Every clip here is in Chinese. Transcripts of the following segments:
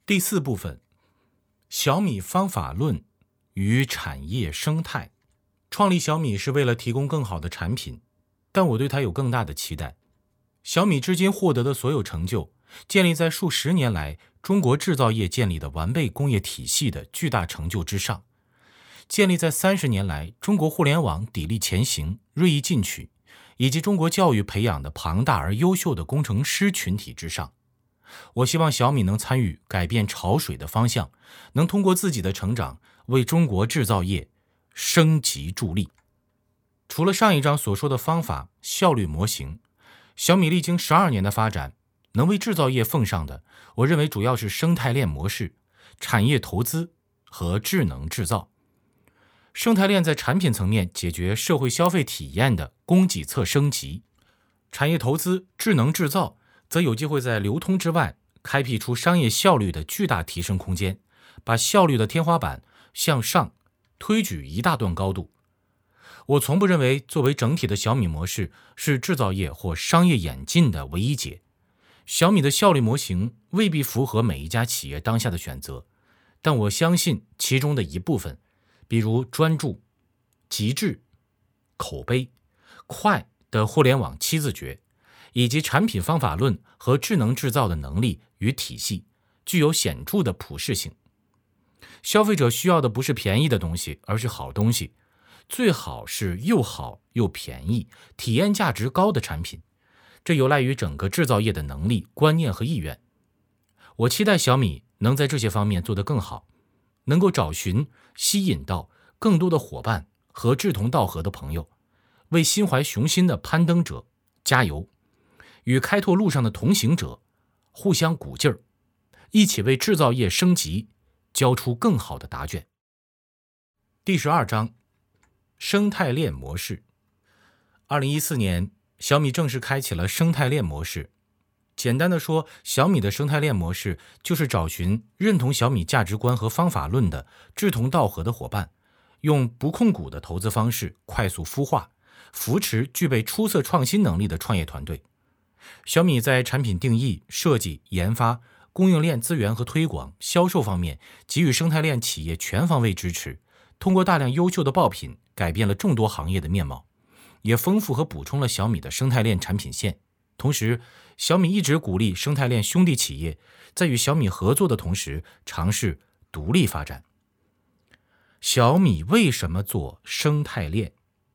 第4部分，小米方法论与产业生态。创立小米是为了提供更好的产品，但我对它有更大的期待。小米至今获得的所有成就，建立在数十年来中国制造业建立的完备工业体系的巨大成就之上，建立在30年来中国互联网砥砺前行、锐意进取，以及中国教育培养的庞大而优秀的工程师群体之上。我希望小米能参与改变潮水的方向，能通过自己的成长为中国制造业升级助力。除了上一章所说的方法、效率模型，小米历经12年的发展，能为制造业奉上的，我认为主要是生态链模式、产业投资和智能制造。生态链在产品层面解决社会消费体验的供给侧升级，产业投资、智能制造则有机会在流通之外开辟出商业效率的巨大提升空间，把效率的天花板向上推举一大段高度。我从不认为作为整体的小米模式是制造业或商业演进的唯一解。小米的效率模型未必符合每一家企业当下的选择，但我相信其中的一部分，比如专注、极致、口碑、快的互联网7字诀，以及产品方法论和智能制造的能力与体系，具有显著的普适性。消费者需要的不是便宜的东西，而是好东西，最好是又好又便宜、体验价值高的产品。这有赖于整个制造业的能力、观念和意愿。我期待小米能在这些方面做得更好，能够找寻、吸引到更多的伙伴和志同道合的朋友，为心怀雄心的攀登者加油，与开拓路上的同行者互相鼓劲儿，一起为制造业升级交出更好的答卷。第12章，生态链模式。2014年，小米正式开启了生态链模式。简单的说，小米的生态链模式就是找寻认同小米价值观和方法论的志同道合的伙伴，用不控股的投资方式快速孵化，扶持具备出色创新能力的创业团队。小米在产品定义、设计、研发、供应链资源和推广、销售方面给予生态链企业全方位支持，通过大量优秀的爆品改变了众多行业的面貌，也丰富和补充了小米的生态链产品线。同时，小米一直鼓励生态链兄弟企业在与小米合作的同时尝试独立发展。小米为什么做生态链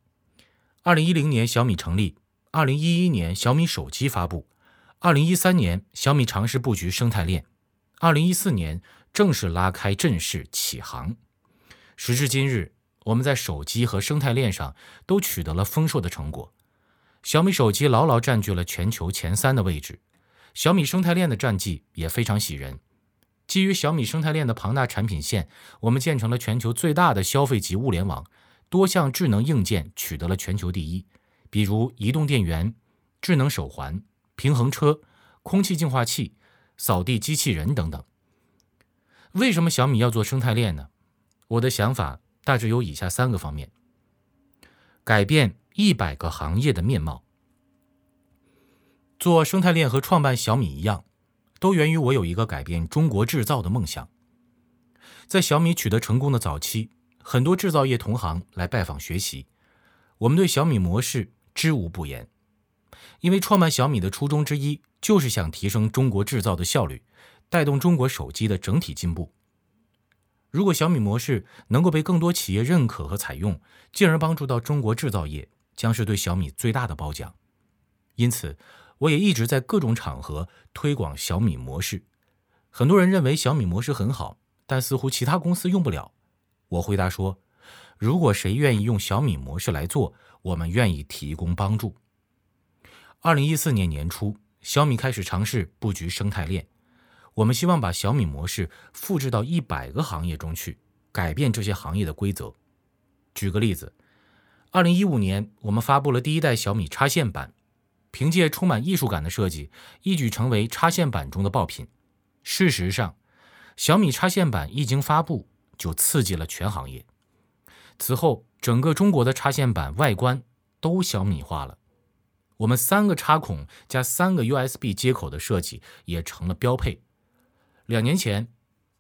？2010年小米成立，2011年小米手机发布，2013年小米尝试布局生态链，2014年正式拉开阵势起航。时至今日，我们在手机和生态链上都取得了丰硕的成果。小米手机牢牢占据了全球前3的位置，小米生态链的战绩也非常喜人。基于小米生态链的庞大产品线，我们建成了全球最大的消费级物联网，多项智能硬件取得了全球第一，比如移动电源、智能手环、平衡车、空气净化器、扫地机器人等等。为什么小米要做生态链呢？我的想法大致有以下3个方面：改变100个行业的面貌。做生态链和创办小米一样，都源于我有一个改变中国制造的梦想。在小米取得成功的早期，很多制造业同行来拜访学习，我们对小米模式知无不言。因为创办小米的初衷之一，就是想提升中国制造的效率，带动中国手机的整体进步。如果小米模式能够被更多企业认可和采用，进而帮助到中国制造业，将是对小米最大的褒奖。因此，我也一直在各种场合推广小米模式。很多人认为小米模式很好，但似乎其他公司用不了。我回答说，如果谁愿意用小米模式来做，我们愿意提供帮助。2014年年初，小米开始尝试布局生态链。我们希望把小米模式复制到100个行业中去，改变这些行业的规则。举个例子，2015年我们发布了第1代小米插线板，凭借充满艺术感的设计，一举成为插线板中的爆品。事实上，小米插线板一经发布，就刺激了全行业。此后，整个中国的插线板外观都小米化了。我们3个插孔加3个 USB 接口的设计也成了标配。2年前，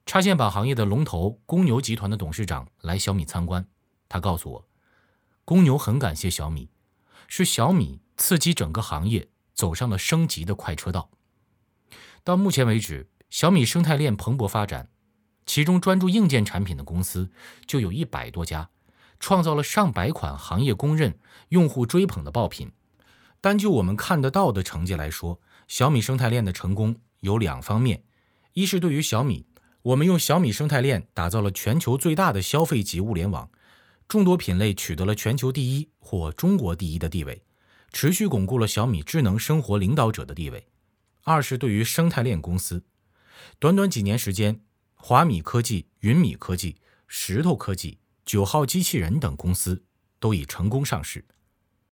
插线板行业的龙头公牛集团的董事长来小米参观，他告诉我，公牛很感谢小米，是小米刺激整个行业走上了升级的快车道。到目前为止，小米生态链蓬勃发展，其中专注硬件产品的公司就有100多家，创造了上百款行业公认、用户追捧的爆品。单就我们看得到的成绩来说，小米生态链的成功有2方面，一是对于小米，我们用小米生态链打造了全球最大的消费级物联网，众多品类取得了全球第一或中国第一的地位，持续巩固了小米智能生活领导者的地位。二是对于生态链公司，短短几年时间，华米科技、云米科技、石头科技、9号机器人等公司都已成功上市，